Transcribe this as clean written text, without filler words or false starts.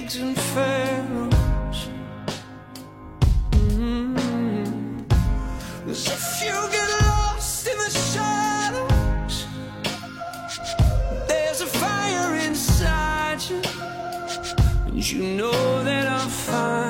pigs and pharaohs. 'Cause if you get lost in the shadows, there's a fire inside you, and you know that I'll find